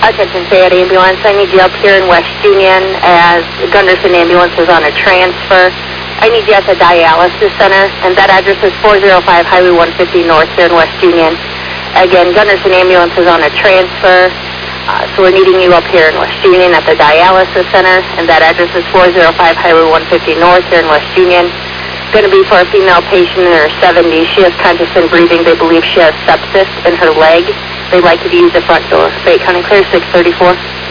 Attention Fayette Ambulance, I need you up here in West Union as Gunderson Ambulance is on a transfer. I need you at the dialysis center, and that address is 405 Highway 150 North here in West Union. Again, Gunderson Ambulance is on a transfer, so we're needing you up here in West Union at the dialysis center, and that address is 405 Highway 150 North here in West Union. Going to be for a female patient in her 70s. She has conscious and breathing. They believe she has sepsis in her leg. They'd like you to use the front door. Fayette County Clear 634.